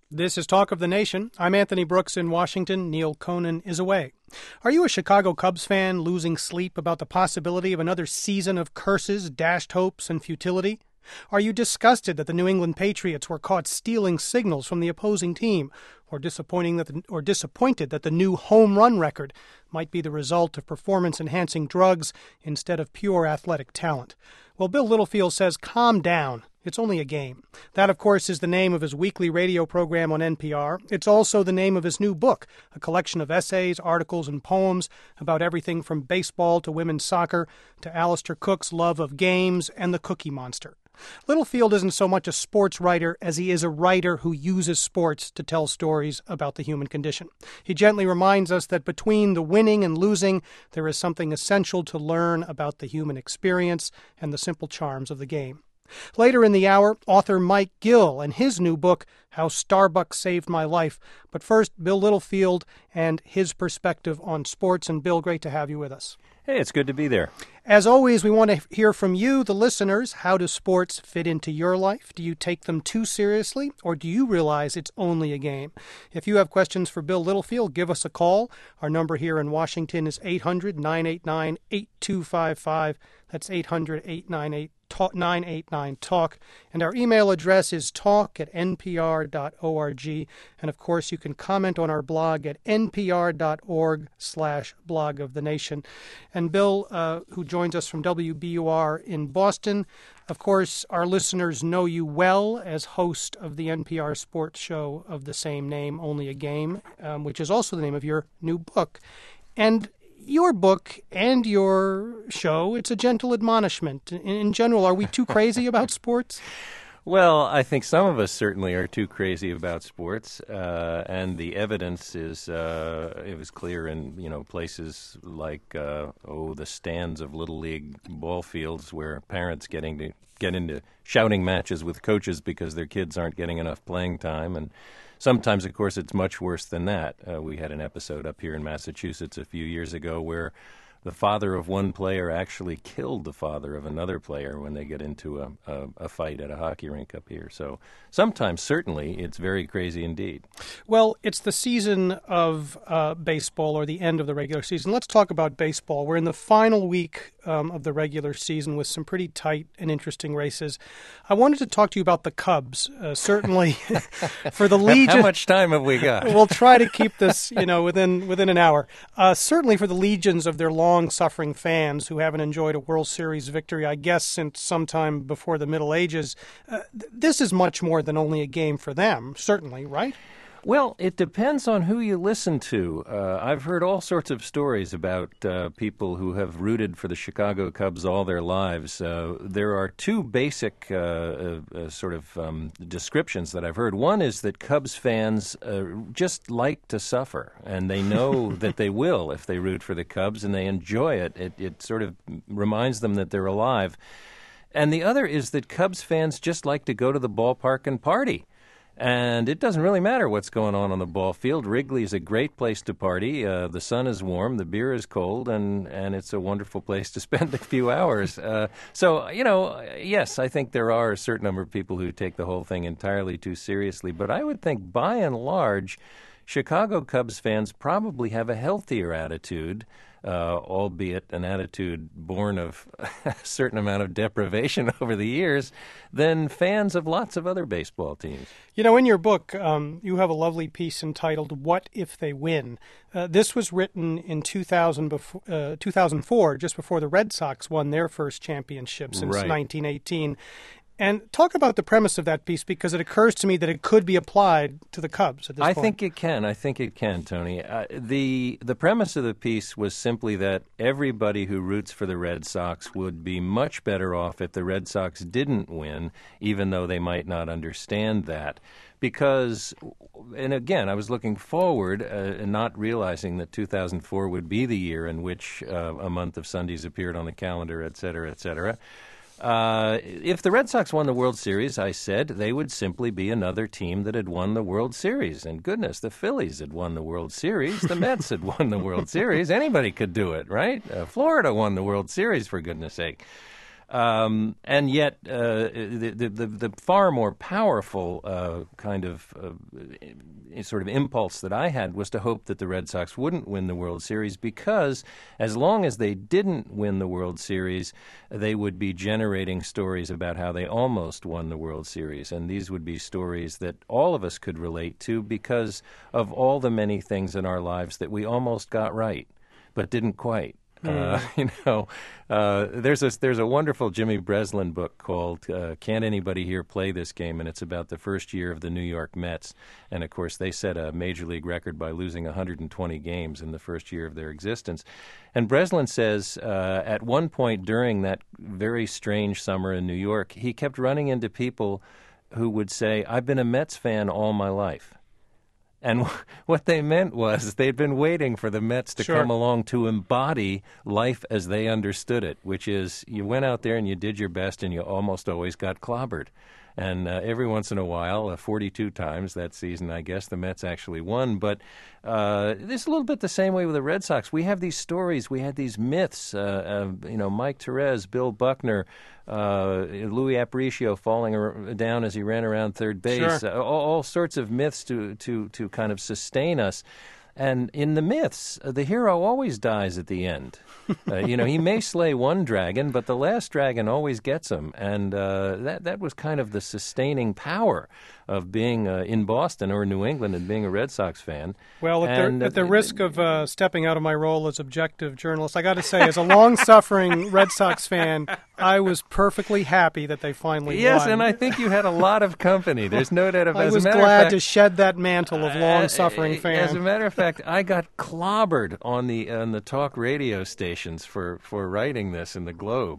This is Talk of the Nation. I'm Anthony Brooks in Washington. Neil Conan is away. Are you a Chicago Cubs fan losing sleep about the possibility of another season of curses, dashed hopes, and futility? Are you disgusted that the New England Patriots were caught stealing signals from the opposing team, or disappointed that the new home run record might be the result of performance-enhancing drugs instead of pure athletic talent? Well, Bill Littlefield says, calm down. It's only a game. That, of course, is the name of his weekly radio program on NPR. It's also the name of his new book, a collection of essays, articles, and poems about everything from baseball to women's soccer to Alistair Cook's love of games and the Cookie Monster. Littlefield isn't so much a sports writer as he is a writer who uses sports to tell stories about the human condition. He gently reminds us that between the winning and losing, there is something essential to learn about the human experience and the simple charms of the game. Later in the hour, author Mike Gill and his new book, How Starbucks Saved My Life. But first, Bill Littlefield and his perspective on sports. And Bill, great to have you with us. Hey, it's good to be there. As always, we want to hear from you, the listeners. How do sports fit into your life? Do you take them too seriously, or do you realize it's only a game? If you have questions for Bill Littlefield, give us a call. Our number here in Washington is 800-989-8255. That's 800-898-989-TALK. And our email address is talk@npr.org. And, of course, you can comment on our blog at npr.org/blog of the nation. And Bill, who joins us from WBUR in Boston, of course, our listeners know you well as host of the NPR sports show of the same name, Only a Game, which is also the name of your new book. And your book and your show, it's a gentle admonishment. In general, are we too crazy about sports? Well, I think some of us certainly are too crazy about sports, and the evidence is it was clear in places like the stands of Little League ball fields where parents get into shouting matches with coaches because their kids aren't getting enough playing time. And sometimes, of course, it's much worse than that. We had an episode up here in Massachusetts a few years ago where the father of one player actually killed the father of another player when they get into a fight at a hockey rink up here. So sometimes, certainly, it's very crazy indeed. Well, it's the season of baseball, or the end of the regular season. Let's talk about baseball. We're in the final week of the regular season with some pretty tight and interesting races. I wanted to talk to you about the Cubs. Certainly, for the Legion. How much time have we got? We'll try to keep this, within an hour. Certainly, for the legions of their long-suffering fans who haven't enjoyed a World Series victory, I guess, since sometime before the Middle Ages, this is much more than only a game for them. Certainly, right? Well, it depends on who you listen to. I've heard all sorts of stories about people who have rooted for the Chicago Cubs all their lives. There are two basic descriptions that I've heard. One is that Cubs fans just like to suffer, and they know that they will if they root for the Cubs, and they enjoy it. It sort of reminds them that they're alive. And the other is that Cubs fans just like to go to the ballpark and party. And it doesn't really matter what's going on the ball field. Wrigley is a great place to party. The sun is warm, the beer is cold, and it's a wonderful place to spend a few hours. Yes, I think there are a certain number of people who take the whole thing entirely too seriously. But I would think, by and large, Chicago Cubs fans probably have a healthier attitude, albeit an attitude born of a certain amount of deprivation over the years, than fans of lots of other baseball teams. In your book, you have a lovely piece entitled, What If They Win? This was written in 2004, just before the Red Sox won their first championship since 1918. And talk about the premise of that piece, because it occurs to me that it could be applied to the Cubs at this point. I think it can, Tony. The premise of the piece was simply that everybody who roots for the Red Sox would be much better off if the Red Sox didn't win, even though they might not understand that. Because, and again, I was looking forward and not realizing that 2004 would be the year in which a month of Sundays appeared on the calendar, et cetera, et cetera. If the Red Sox won the World Series, I said, they would simply be another team that had won the World Series. And goodness, the Phillies had won the World Series. The Mets had won the World Series. Anybody could do it, right? Florida won the World Series, for goodness sake. And yet, the far more powerful kind of sort of impulse that I had was to hope that the Red Sox wouldn't win the World Series, because as long as they didn't win the World Series, they would be generating stories about how they almost won the World Series. And these would be stories that all of us could relate to because of all the many things in our lives that we almost got right, but didn't quite. There's a wonderful Jimmy Breslin book called Can't Anybody Here Play This Game? And it's about the first year of the New York Mets. And, of course, they set a major league record by losing 120 games in the first year of their existence. And Breslin says at one point during that very strange summer in New York, he kept running into people who would say, I've been a Mets fan all my life. And what they meant was they'd been waiting for the Mets to come along to embody life as they understood it, which is you went out there and you did your best and you almost always got clobbered. And every once in a while, 42 times that season, I guess, the Mets actually won. But this is a little bit the same way with the Red Sox. We have these stories. We had these myths. Mike Therese, Bill Buckner, Louis Aparicio falling down as he ran around third base. All sorts of myths to kind of sustain us. And in the myths, the hero always dies at the end. He may slay one dragon, but the last dragon always gets him. And that was kind of the sustaining power of being in Boston or New England and being a Red Sox fan. Well, at the risk of stepping out of my role as objective journalist, I got to say, as a long-suffering Red Sox fan, I was perfectly happy that they finally won. Yes, and I think you had a lot of company. There's no doubt about it. I was glad to shed that mantle of long-suffering fan. As a matter of fact, I got clobbered on the talk radio stations for writing this in the Globe.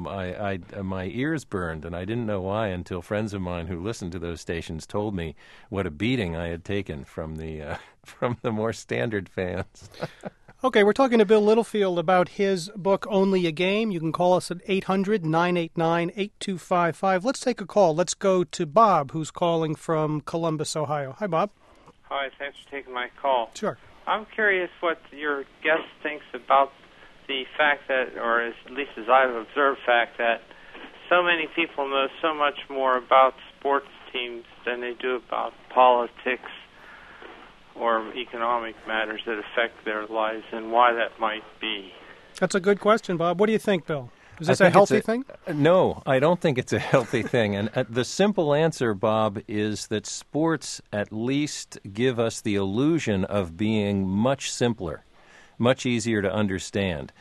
My ears burned, and I didn't know why until friends of mine who listened to those stations told me what a beating I had taken from the more standard fans. Okay, we're talking to Bill Littlefield about his book, Only a Game. You can call us at 800-989-8255. Let's take a call. Let's go to Bob, who's calling from Columbus, Ohio. Hi, Bob. Hi, thanks for taking my call. Sure. I'm curious what your guest thinks about the fact that, or at least as I've observed, fact that so many people know so much more about sports teams than they do about politics or economic matters that affect their lives, and why that might be. That's a good question, Bob. What do you think, Bill? Is this a healthy thing? No, I don't think it's a healthy thing. And the simple answer, Bob, is that sports at least give us the illusion of being much simpler, much easier to understand.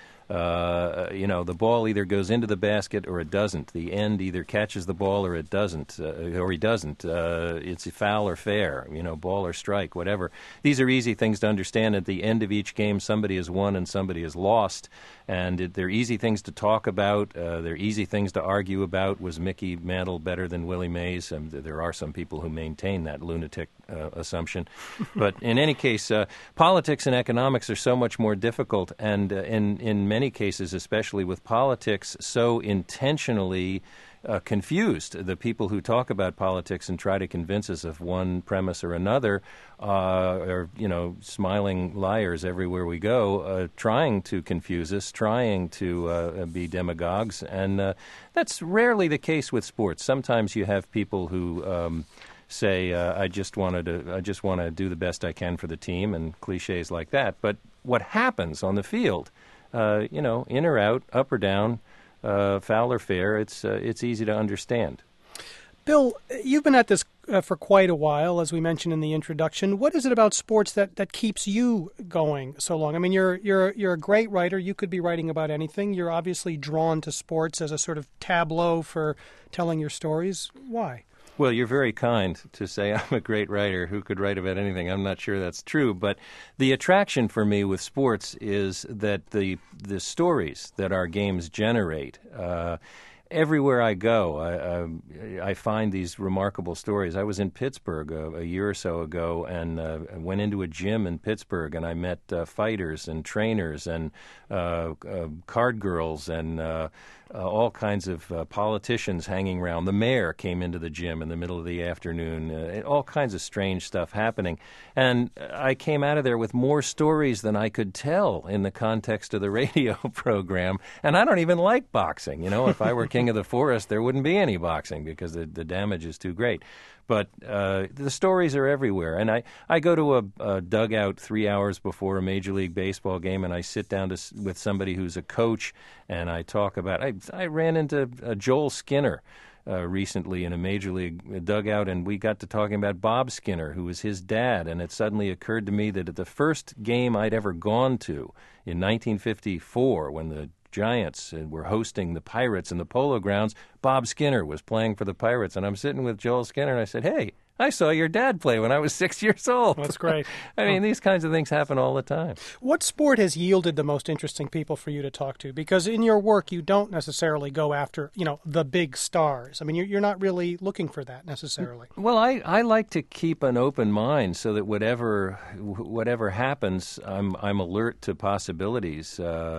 The ball either goes into the basket or it doesn't. The end either catches the ball or it doesn't, or he doesn't. It's a foul or fair, ball or strike, whatever. These are easy things to understand. At the end of each game, somebody has won and somebody has lost. And they're easy things to talk about. They're easy things to argue about. Was Mickey Mantle better than Willie Mays? There are some people who maintain that lunatic assumption. But in any case, politics and economics are so much more difficult, and in many cases, especially with politics, so intentionally confused. The people who talk about politics and try to convince us of one premise or another are, smiling liars everywhere we go, trying to confuse us, trying to be demagogues, and that's rarely the case with sports. Sometimes you have people who say, I just want to do the best I can for the team, and cliches like that. But what happens on the field, in or out, up or down, foul or fair, it's easy to understand. Bill, you've been at this for quite a while, as we mentioned in the introduction. What is it about sports that keeps you going so long? I mean, you're a great writer. You could be writing about anything. You're obviously drawn to sports as a sort of tableau for telling your stories. Why? Well, you're very kind to say I'm a great writer who could write about anything. I'm not sure that's true, but the attraction for me with sports is that the stories that our games generate, everywhere I go, I find these remarkable stories. I was in Pittsburgh a year or so ago and went into a gym in Pittsburgh, and I met fighters and trainers and card girls and all kinds of politicians hanging around. The mayor came into the gym in the middle of the afternoon. All kinds of strange stuff happening. And I came out of there with more stories than I could tell in the context of the radio program. And I don't even like boxing. You know, if I were king of the forest, there wouldn't be any boxing because the damage is too great. But the stories are everywhere. And I go to a dugout 3 hours before a Major League Baseball game, and I sit down with somebody who's a coach, and I talk about I ran into Joel Skinner recently in a Major League dugout, and we got to talking about Bob Skinner, who was his dad. And it suddenly occurred to me that at the first game I'd ever gone to in 1954, when the Giants were hosting the Pirates in the Polo Grounds, Bob Skinner was playing for the Pirates, and I'm sitting with Joel Skinner, and I said, "Hey, I saw your dad play when I was 6 years old." That's great. I mean, these kinds of things happen all the time. What sport has yielded the most interesting people for you to talk to? Because in your work, you don't necessarily go after, the big stars. I mean, you're not really looking for that necessarily. Well, I like to keep an open mind so that whatever happens, I'm alert to possibilities.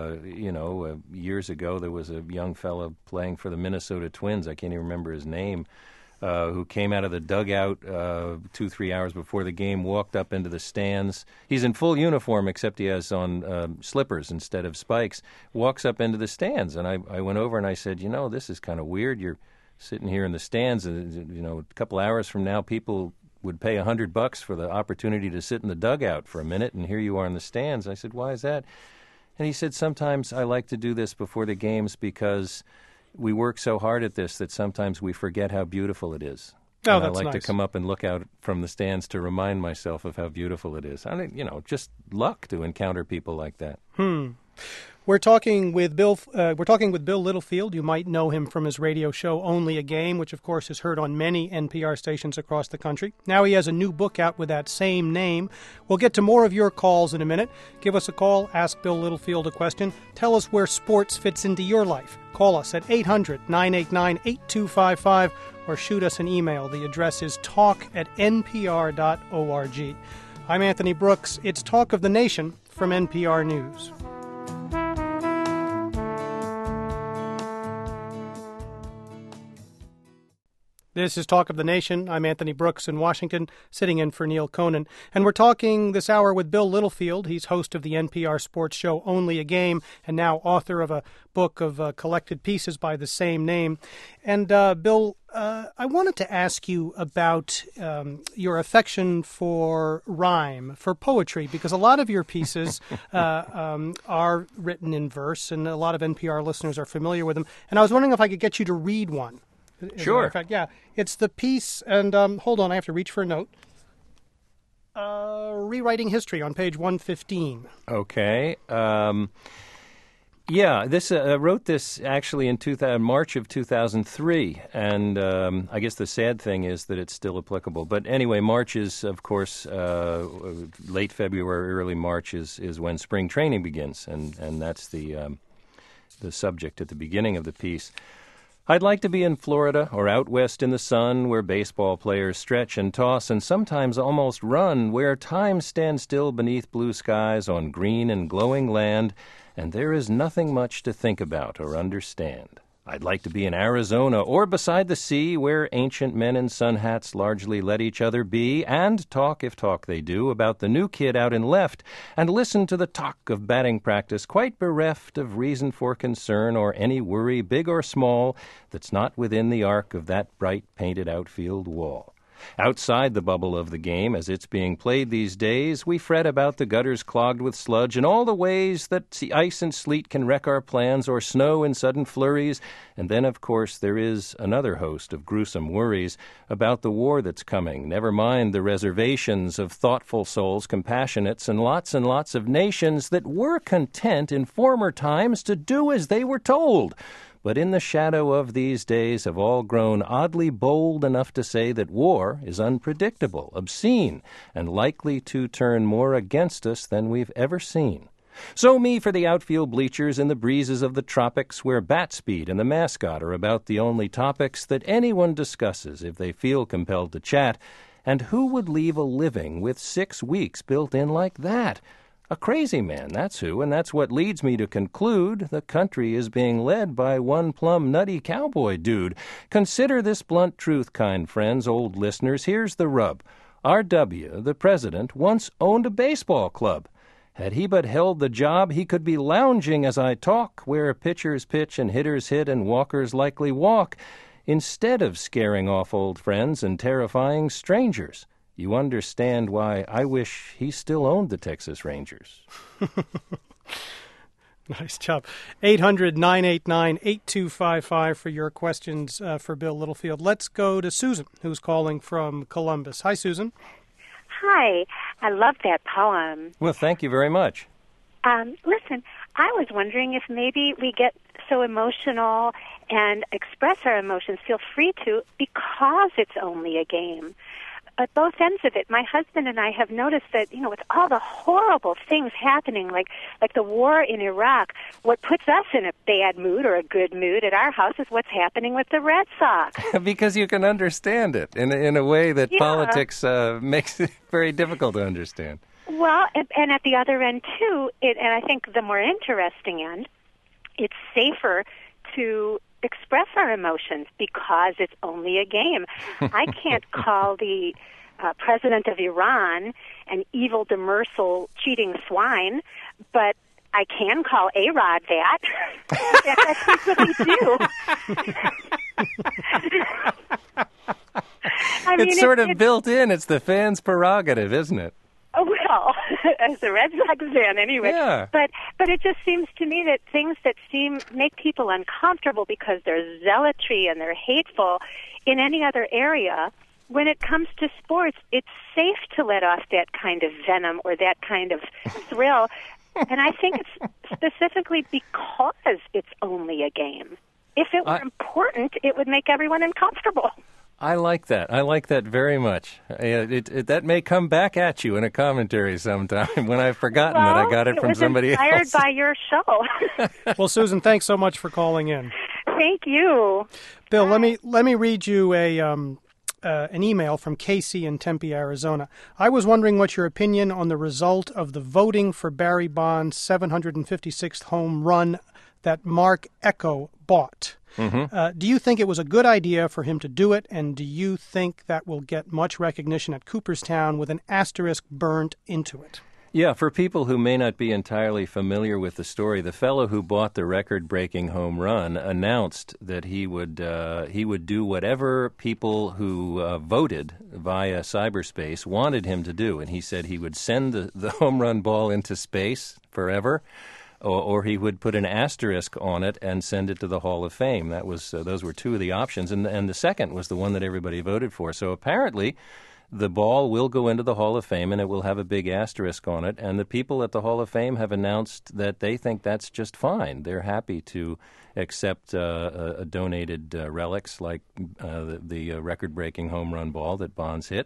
Years ago, there was a young fellow playing for the Minnesota Twins. I can't even remember his name. Who came out of the dugout 2-3 hours before the game, walked up into the stands. He's in full uniform, except he has on slippers instead of spikes. Walks up into the stands, and I went over and I said, this is kind of weird. You're sitting here in the stands, and a couple hours from now, people would pay $100 for the opportunity to sit in the dugout for a minute, and here you are in the stands. I said, why is that? And he said, sometimes I like to do this before the games because we work so hard at this that sometimes we forget how beautiful it is. Oh, and that's I like nice. to come up and look out from the stands to remind myself of how beautiful it is. I mean, just luck to encounter people like that. We're talking with Bill Littlefield. You might know him from his radio show Only a Game, which of course is heard on many NPR stations across the country. Now he has a new book out with that same name. We'll get to more of your calls in a minute. Give us a call, ask Bill Littlefield a question. Tell us where sports fits into your life. Call us at 800-989-8255 or shoot us an email. The address is talk@npr.org. I'm Anthony Brooks. It's Talk of the Nation from NPR News. This is Talk of the Nation. I'm Anthony Brooks in Washington, sitting in for Neil Conan. And we're talking this hour with Bill Littlefield. He's host of the NPR sports show Only a Game, and now author of a book of collected pieces by the same name. And Bill, I wanted to ask you about your affection for rhyme, for poetry, because a lot of your pieces are written in verse, and a lot of NPR listeners are familiar with them. And I was wondering if I could get you to read one. Sure. Yeah, it's the piece, and hold on, I have to reach for a note. Rewriting History on page 115. Okay. I wrote this actually in March of 2003, and I guess the sad thing is that it's still applicable. But anyway, March is, of course, late February, early March is when spring training begins, and that's the subject at the beginning of the piece. I'd like to be in Florida or out west in the sun, where baseball players stretch and toss and sometimes almost run, where time stands still beneath blue skies on green and glowing land, and there is nothing much to think about or understand. I'd like to be in Arizona or beside the sea, where ancient men in sun hats largely let each other be, and talk, if talk they do, about the new kid out in left, and listen to the talk of batting practice, quite bereft of reason for concern or any worry, big or small, that's not within the arc of that bright painted outfield wall. Outside the bubble of the game, as it's being played these days, we fret about the gutters clogged with sludge and all the ways that ice and sleet can wreck our plans, or snow in sudden flurries. And then, of course, there is another host of gruesome worries about the war that's coming. Never mind the reservations of thoughtful souls, compassionates, and lots of nations that were content in former times to do as they were told, but in the shadow of these days have all grown oddly bold enough to say that war is unpredictable, obscene, and likely to turn more against us than we've ever seen. So me for the outfield bleachers in the breezes of the tropics, where bat speed and the mascot are about the only topics that anyone discusses if they feel compelled to chat. And who would leave a living with 6 weeks built in like that? A crazy man, that's who, and that's what leads me to conclude the country is being led by one plumb nutty cowboy dude. Consider this blunt truth, kind friends, old listeners. Here's the rub. R.W., the president, once owned a baseball club. Had he but held the job, he could be lounging as I talk, where pitchers pitch and hitters hit and walkers likely walk, instead of scaring off old friends and terrifying strangers. You understand why I wish he still owned the Texas Rangers. Nice job. 800-989-8255 for your questions for Bill Littlefield. Let's go to Susan, who's calling from Columbus. Hi, Susan. Hi. I love that poem. Well, thank you very much. Listen, I was wondering if maybe we get so emotional and express our emotions, feel free to, because it's only a game. At both ends of it, my husband and I have noticed that, with all the horrible things happening, like the war in Iraq, what puts us in a bad mood or a good mood at our house is what's happening with the Red Sox. Because you can understand it in a way that politics makes it very difficult to understand. Well, and at the other end, too, and I think the more interesting end, it's safer to express our emotions because it's only a game. I can't call the president of Iran an evil, demersal, cheating swine, but I can call A-Rod that. That's what we do. It's sort of built in. It's the fans' prerogative, isn't it? Oh, well, as a Red Sox fan anyway. Yeah. But it just seems to me that things that make people uncomfortable because they're zealotry and they're hateful in any other area, when it comes to sports, it's safe to let off that kind of venom or that kind of thrill. And I think it's specifically because it's only a game. If it were important, it would make everyone uncomfortable. I like that. I like that very much. That may come back at you in a commentary sometime when I've forgotten that I got it from somebody else. It was inspired by your show. Well, Susan, thanks so much for calling in. Thank you. Bill, let me read you an email from Casey in Tempe, Arizona. I was wondering what your opinion on the result of the voting for Barry Bonds' 756th home run that Mark Ecko bought. Mm-hmm. Do you think it was a good idea for him to do it, and do you think that will get much recognition at Cooperstown with an asterisk burnt into it? Yeah, for people who may not be entirely familiar with the story, the fellow who bought the record-breaking home run announced that he would do whatever people who voted via cyberspace wanted him to do, and he said he would send the home run ball into space forever, or he would put an asterisk on it and send it to the Hall of Fame. That was those were two of the options, and the second was the one that everybody voted for. So apparently, the ball will go into the Hall of Fame, and it will have a big asterisk on it. And the people at the Hall of Fame have announced that they think that's just fine. They're happy to accept donated relics like the record-breaking home run ball that Bonds hit.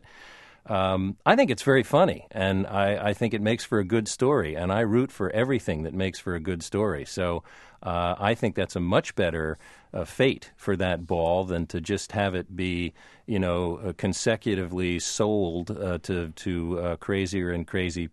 I think it's very funny, and I think it makes for a good story, and I root for everything that makes for a good story. So I think that's a much better fate for that ball than to just have it be, consecutively sold to crazier and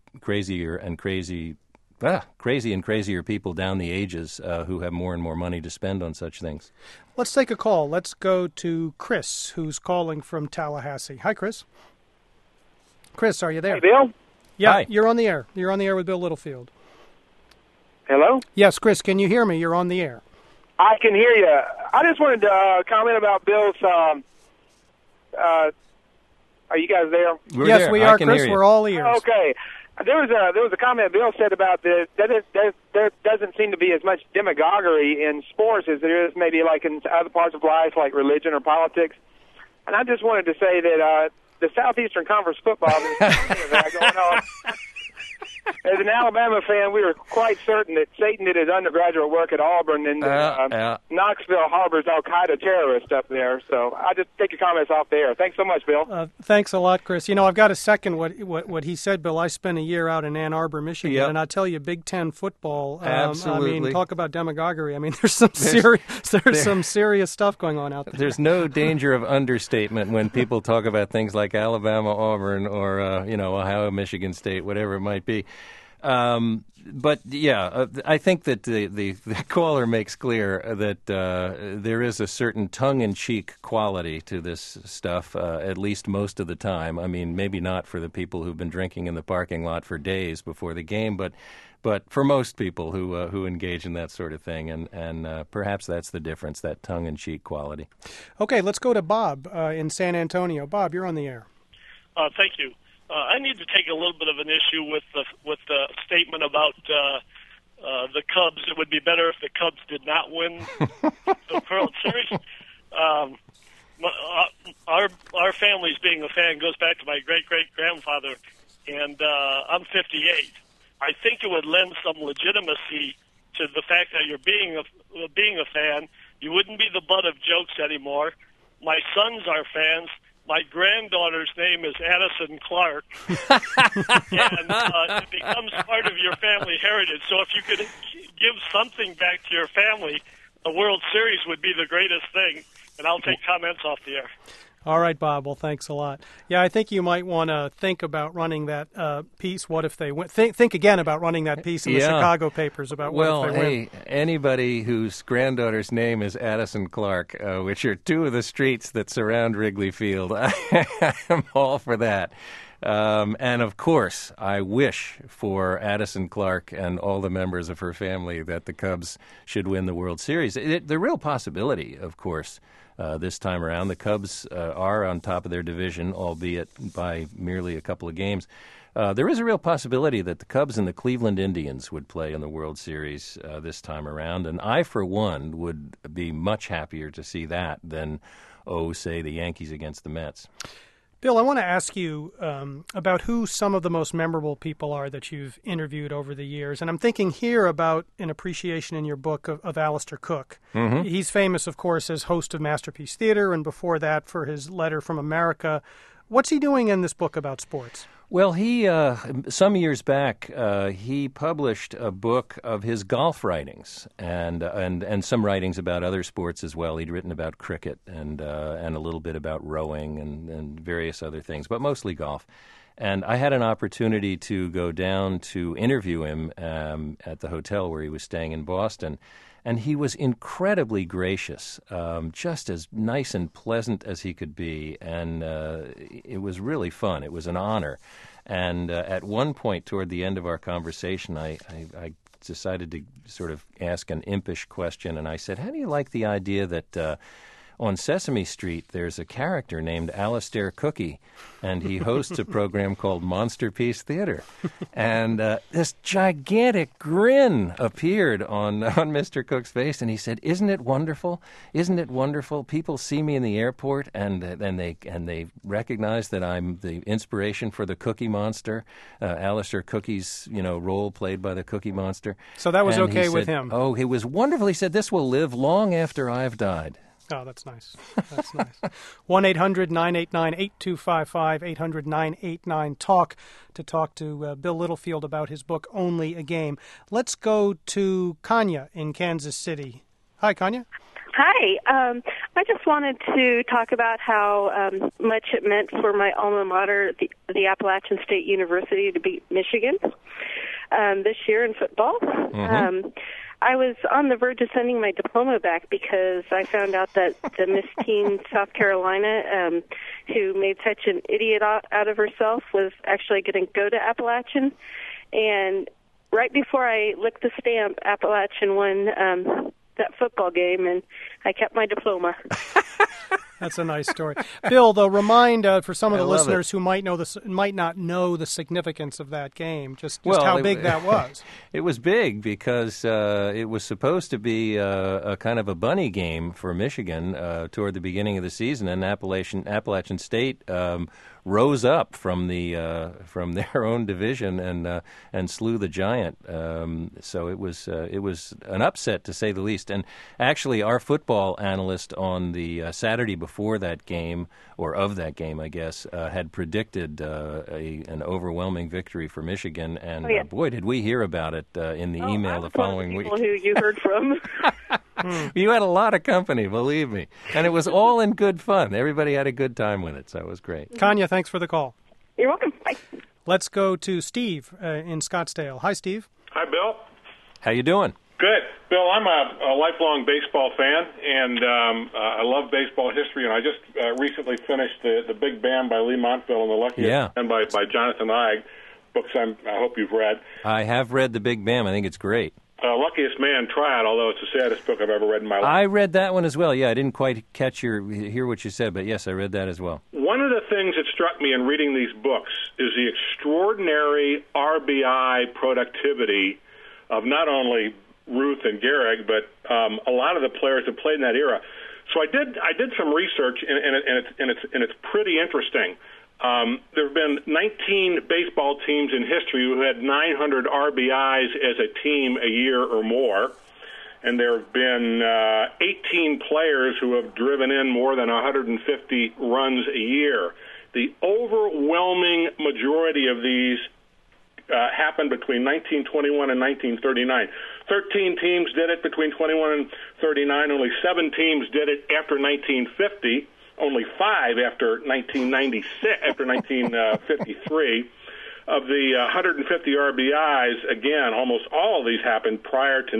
crazier people down the ages who have more and more money to spend on such things. Let's take a call. Let's go to Chris, who's calling from Tallahassee. Hi, Chris. Chris, are you there? Hey, Bill? Yeah, Hi. You're on the air. You're on the air with Bill Littlefield. Hello? Yes, Chris, can you hear me? You're on the air. I can hear you. I just wanted to comment about Bill's, are you guys there? Yes, there. we I are, can Chris. hear you. We're all ears. Okay. There was a comment Bill said about this, that there doesn't seem to be as much demagoguery in sports as there is maybe like in other parts of life, like religion or politics. And I just wanted to say that the Southeastern Conference football is going on. As an Alabama fan, we were quite certain that Satan did his undergraduate work at Auburn, and Knoxville harbors al-Qaeda terrorists up there. So I just take your comments off the air. Thanks so much, Bill. Thanks a lot, Chris. I've got to second what he said, Bill. I spent a year out in Ann Arbor, Michigan, and I tell you, Big Ten football. Absolutely. Talk about demagoguery. There's some serious stuff going on out there. There's no danger of understatement when people talk about things like Alabama, Auburn, or Ohio, Michigan State, whatever it might be. But yeah, I think that the caller makes clear that there is a certain tongue-in-cheek quality to this stuff, at least most of the time. I mean, maybe not for the people who've been drinking in the parking lot for days before the game, but for most people who engage in that sort of thing, and perhaps that's the difference, that tongue-in-cheek quality. Okay, let's go to Bob in San Antonio. Bob, you're on the air. Thank you. I need to take a little bit of an issue with the statement about the Cubs. It would be better if the Cubs did not win the World Series. Our family's being a fan goes back to my great-great-grandfather, and I'm 58. I think it would lend some legitimacy to the fact that you're being a fan. You wouldn't be the butt of jokes anymore. My sons are fans. My granddaughter's name is Addison Clark, and it becomes part of your family heritage. So if you could give something back to your family, the World Series would be the greatest thing, and I'll take comments off the air. All right, Bob. Well, thanks a lot. Yeah, I think you might want to think about running that piece, What If They Win? Think again about running that piece in the Chicago papers about What If They Win. Well, anybody whose granddaughter's name is Addison Clark, which are two of the streets that surround Wrigley Field, I'm all for that. And, of course, I wish for Addison Clark and all the members of her family that the Cubs should win the World Series. The real possibility, of course, this time around, the Cubs are on top of their division, albeit by merely a couple of games. There is a real possibility that the Cubs and the Cleveland Indians would play in the World Series this time around, and I, for one, would be much happier to see that than, say, the Yankees against the Mets. Bill, I want to ask you about who some of the most memorable people are that you've interviewed over the years. And I'm thinking here about an appreciation in your book of Alistair Cooke. Mm-hmm. He's famous, of course, as host of Masterpiece Theater, and before that for his Letter from America. What's he doing in this book about sports? Well, he some years back he published a book of his golf writings and some writings about other sports as well. He'd written about cricket and a little bit about rowing and various other things, but mostly golf. And I had an opportunity to go down to interview him at the hotel where he was staying in Boston. And he was incredibly gracious, just as nice and pleasant as he could be, and it was really fun. It was an honor. And at one point toward the end of our conversation, I decided to sort of ask an impish question, and I said, how do you like the idea that on Sesame Street there's a character named Alistair Cooke, and he hosts a program called Monsterpiece Theater? And this gigantic grin appeared on Mr. Cooke's face, and he said, "Isn't it wonderful? Isn't it wonderful? People see me in the airport, and they recognize that I'm the inspiration for the Cookie Monster, Alistair Cooke's role played by the Cookie Monster." So that was okay with him. Oh, it was wonderful. He said, "This will live long after I've died." Oh, that's nice. That's nice. 1-800-989-8255, 800-989-TALK to talk to Bill Littlefield about his book, Only a Game. Let's go to Kanya in Kansas City. Hi, Kanya. Hi. I just wanted to talk about how much it meant for my alma mater, the Appalachian State University, to beat Michigan this year in football. Mm-hmm. I was on the verge of sending my diploma back because I found out that the Miss Teen South Carolina, who made such an idiot out of herself, was actually going to go to Appalachian. And right before I licked the stamp, Appalachian won that football game, and I kept my diploma. That's a nice story. Bill, though, remind for some of the listeners who might not know the significance of that game, just how big that was. It was big because it was supposed to be a kind of a bunny game for Michigan toward the beginning of the season, and Appalachian State rose up from their own division and slew the giant. So it was an upset, to say the least. And actually, our football analyst on the Saturday before that game, or of that game, I guess, had predicted an overwhelming victory for Michigan. And boy, did we hear about it in the email the following week. People who you heard from. You had a lot of company, believe me. And it was all in good fun. Everybody had a good time with it, so it was great. Kanya, thanks for the call. You're welcome. Bye. Let's go to Steve in Scottsdale. Hi, Steve. Hi, Bill. How you doing? Good. Bill, I'm a lifelong baseball fan, and I love baseball history, and I just recently finished the Big Bam by Lee Montville and the Luckiest Man by Jonathan Eig, books I hope you've read. I have read the Big Bam. I think it's great. Luckiest Man, try it, although it's the saddest book I've ever read in my life. I read that one as well. Yeah, I didn't quite hear what you said, but yes, I read that as well. One of the things that struck me in reading these books is the extraordinary RBI productivity of not only Ruth and Gehrig, but a lot of the players that played in that era. So I did some research, and it's pretty interesting. There have been 19 baseball teams in history who had 900 RBIs as a team a year or more, and there have been 18 players who have driven in more than 150 runs a year. The overwhelming majority of these happened between 1921 and 1939. 13 teams did it between 21 and 39. Only 7 teams did it after 1950. Only 5 after 1996, after 1953. Of the 150 RBIs, again, almost all of these happened prior to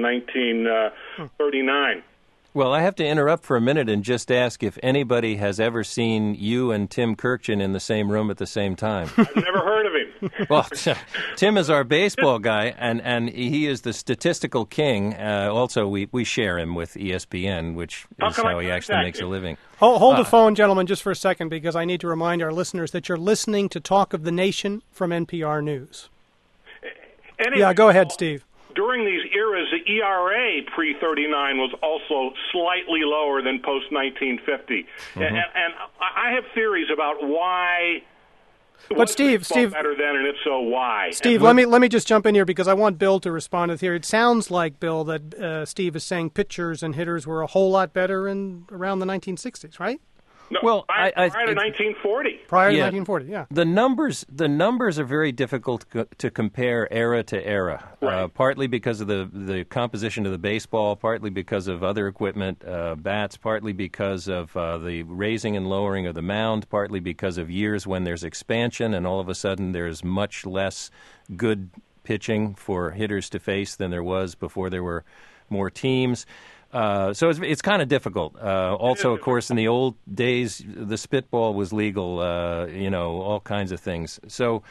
1939. Well, I have to interrupt for a minute and just ask if anybody has ever seen you and Tim Kurkjian in the same room at the same time. I've never heard of him. Well, Tim is our baseball guy, and he is the statistical king. Also, we share him with ESPN, which is how he actually makes a living. Hold the phone, gentlemen, just for a second, because I need to remind our listeners that you're listening to Talk of the Nation from NPR News. Anyway, yeah, go ahead, Steve. During these eras, the ERA pre-39 was also slightly lower than post-1950. Mm-hmm. And I have theories about why. But Steve, better then, and if so, why? Steve, let me just jump in here because I want Bill to respond to the theory. It sounds like, Bill, that Steve is saying pitchers and hitters were a whole lot better in around the 1960s, right? No, well, prior to 1940. Prior to 1940, yeah. The numbers are very difficult to compare era to era, right. Partly because of the composition of the baseball, partly because of other equipment, bats, partly because of the raising and lowering of the mound, partly because of years when there's expansion and all of a sudden there's much less good pitching for hitters to face than there was before there were more teams. So it's kind of difficult. Also, of course, in the old days, the spitball was legal, all kinds of things. So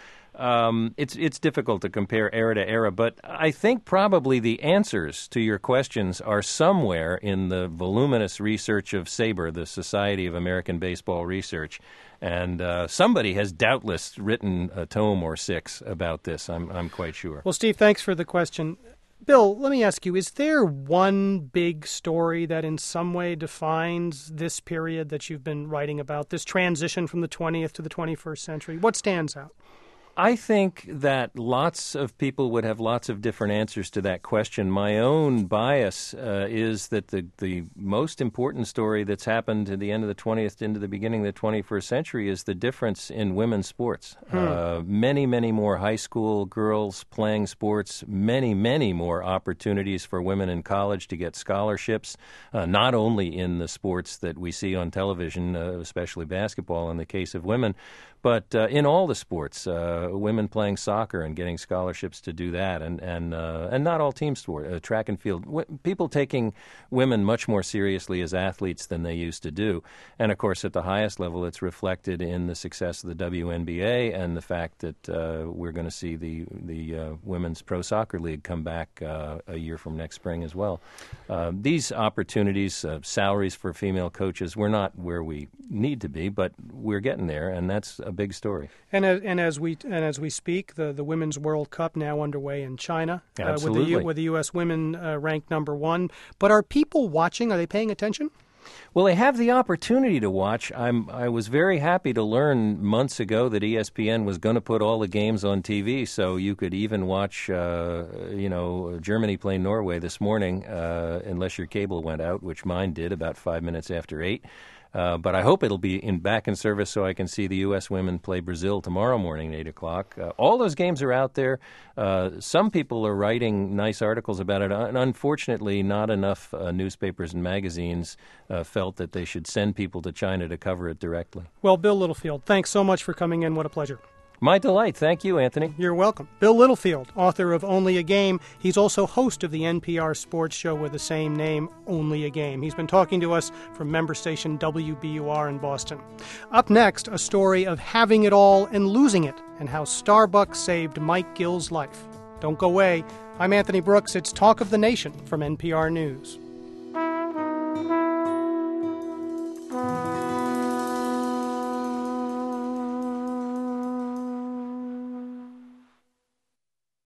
it's difficult to compare era to era. But I think probably the answers to your questions are somewhere in the voluminous research of SABR, the Society of American Baseball Research. And somebody has doubtless written a tome or 6 about this, I'm quite sure. Well, Steve, thanks for the question. Bill, let me ask you, is there one big story that in some way defines this period that you've been writing about, this transition from the 20th to the 21st century? What stands out? I think that lots of people would have lots of different answers to that question. My own bias is that the most important story that's happened at the end of the 20th into the beginning of the 21st century is the difference in women's sports. Many, many more high school girls playing sports, many, many more opportunities for women in college to get scholarships, not only in the sports that we see on television, especially basketball in the case of women, but in all the sports, women playing soccer and getting scholarships to do that, and not all team sport, track and field. People taking women much more seriously as athletes than they used to do. And, of course, at the highest level, it's reflected in the success of the WNBA and the fact that we're going to see the Women's Pro Soccer League come back a year from next spring as well. These opportunities, salaries for female coaches, we're not where we need to be, but we're getting there, and that's a big story. And as we speak, the Women's World Cup now underway in China. Absolutely. With the U.S. women ranked number 1. But are people watching? Are they paying attention? Well, they have the opportunity to watch. I was very happy to learn months ago that ESPN was going to put all the games on TV, so you could even watch, Germany play Norway this morning, unless your cable went out, which mine did about 5 minutes after 8. But I hope it'll be back in service so I can see the U.S. women play Brazil tomorrow morning at 8 o'clock. All those games are out there. Some people are writing nice articles about it. And unfortunately, not enough newspapers and magazines felt that they should send people to China to cover it directly. Well, Bill Littlefield, thanks so much for coming in. What a pleasure. My delight. Thank you, Anthony. You're welcome. Bill Littlefield, author of Only a Game. He's also host of the NPR sports show with the same name, Only a Game. He's been talking to us from member station WBUR in Boston. Up next, a story of having it all and losing it, and how Starbucks saved Mike Gill's life. Don't go away. I'm Anthony Brooks. It's Talk of the Nation from NPR News.